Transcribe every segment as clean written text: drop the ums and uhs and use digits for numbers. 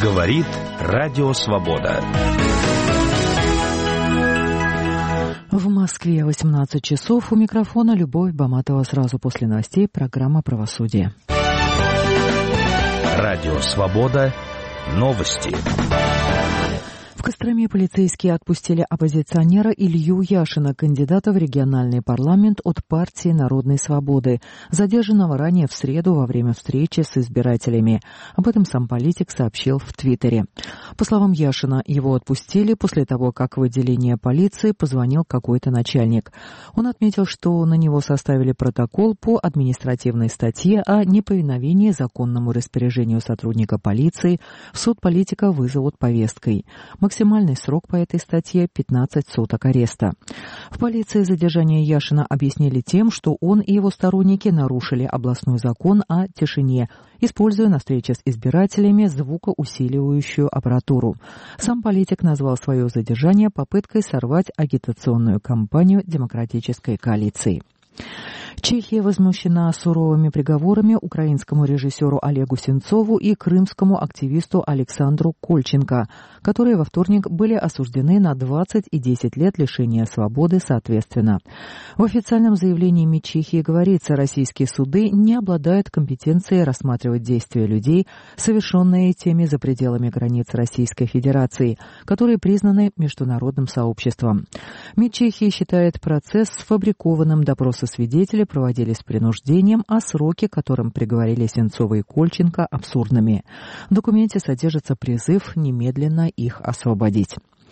Говорит Радио Свобода. В Москве 18 часов. У микрофона Любовь Баматова. Сразу после новостей программа «Правосудие». Радио Свобода. Новости. В Костроме полицейские отпустили оппозиционера Илью Яшина, кандидата в региональный парламент от партии Народной Свободы, задержанного ранее в среду во время встречи с избирателями. Об этом сам политик сообщил в Твиттере. По словам Яшина, его отпустили после того, как в отделение полиции позвонил какой-то начальник. Он отметил, что на него составили протокол по административной статье о неповиновении законному распоряжению сотрудника полиции. В суд политика вызовут повесткой. Максимальный срок по этой статье – 15 суток ареста. В полиции задержание Яшина объяснили тем, что он и его сторонники нарушили областной закон о тишине, используя на встрече с избирателями звукоусиливающую аппаратуру. Сам политик назвал свое задержание попыткой сорвать агитационную кампанию демократической коалиции. Чехия возмущена суровыми приговорами украинскому режиссеру Олегу Сенцову и крымскому активисту Александру Кольченко, которые во вторник были осуждены на 20 и 10 лет лишения свободы соответственно. В официальном заявлении МИД Чехии говорится, российские суды не обладают компетенцией рассматривать действия людей, совершенные теми за пределами границ Российской Федерации, которые признаны международным сообществом. МИД Чехии считает процесс сфабрикованным, допросы свидетелей проводились с принуждением, а сроки, которым приговорили Сенцова и Кольченко, абсурдными. В документе содержится призыв немедленно их освободить.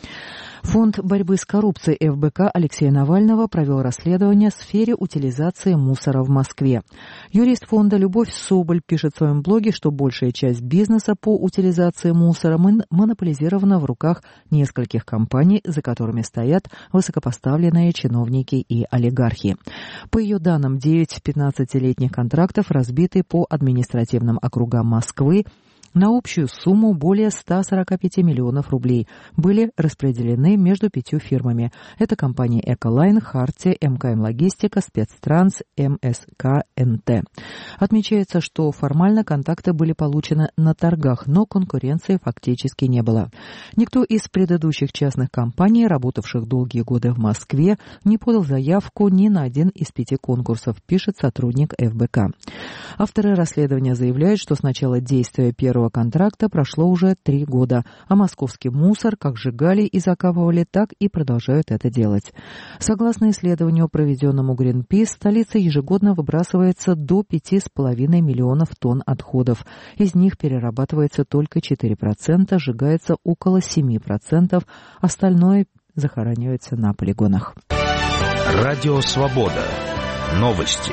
Фонд борьбы с коррупцией ФБК Алексея Навального провел расследование в сфере утилизации мусора в Москве. Юрист фонда Любовь Соболь пишет в своем блоге, что большая часть бизнеса по утилизации мусора монополизирована в руках нескольких компаний, за которыми стоят высокопоставленные чиновники и олигархи. По ее данным, 9 15-летних контрактов разбиты по административным округам Москвы на общую сумму более 145 миллионов рублей, были распределены между 5 фирмами. Это компании «Эколайн», «Хартия», МКМ Логистика, «Спецтранс», МСК-НТ. Отмечается, что формально контракты были получены на торгах, но конкуренции фактически не было. Никто из предыдущих частных компаний, работавших долгие годы в Москве, не подал заявку ни на один из 5 конкурсов, пишет сотрудник ФБК. Авторы расследования заявляют, что с начала действия первого контракта прошло уже 3 года, а московский мусор как сжигали и закапывали, так и продолжают это делать. Согласно исследованию, проведенному Greenpeace, столица ежегодно выбрасывается до 5,5 миллионов тонн отходов. Из них перерабатывается только 4%, сжигается около 7%, остальное захоранивается на полигонах. Радио Свобода. Новости.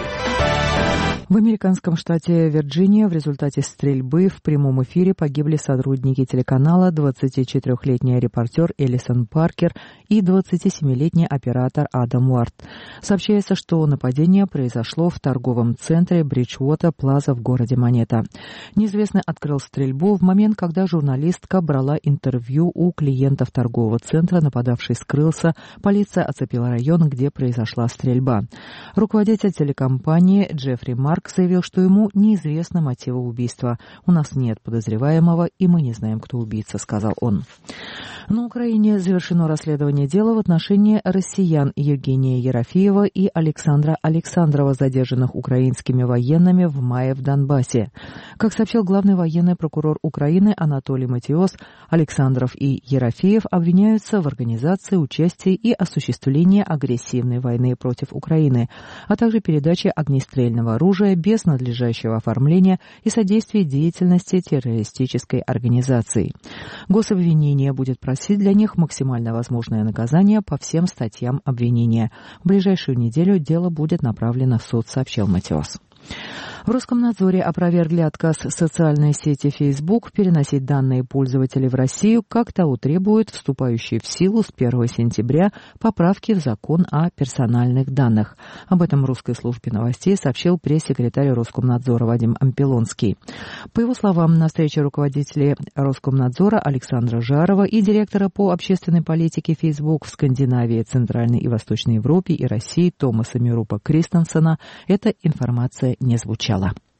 В американском штате Вирджиния в результате стрельбы в прямом эфире погибли сотрудники телеканала, 24-летний репортер Элисон Паркер и 27-летний оператор Адам Уарт. Сообщается, что нападение произошло в торговом центре Бриджвотер Плаза в городе Монета. Неизвестный открыл стрельбу в момент, когда журналистка брала интервью у клиентов торгового центра. Нападавший скрылся. Полиция оцепила район, где произошла стрельба. Руководитель телекомпании Джеффри Марк заявил, что ему неизвестны мотивы убийства. «У нас нет подозреваемого, и мы не знаем, кто убийца», — сказал он. На Украине завершено расследование дела в отношении россиян Евгения Ерофеева и Александра Александрова, задержанных украинскими военными в мае в Донбассе. Как сообщил главный военный прокурор Украины Анатолий Матиос, Александров и Ерофеев обвиняются в организации, участии и осуществлении агрессивной войны против Украины, а также передаче огнестрельного оружия без надлежащего оформления и содействия деятельности террористической организации. Гособвинение будет просить для них максимально возможное наказание по всем статьям обвинения. В ближайшую неделю дело будет направлено в суд, сообщил Матиос. В Роскомнадзоре опровергли отказ социальной сети Facebook переносить данные пользователей в Россию, как того требуют вступающие в силу с 1 сентября поправки в закон о персональных данных. Об этом русской службе новостей сообщил пресс-секретарь Роскомнадзора Вадим Ампелонский. По его словам, на встрече руководителей Роскомнадзора Александра Жарова и директора по общественной политике Facebook в Скандинавии, Центральной и Восточной Европе и России Томаса Мирупа Кристенсена эта информация не звучала.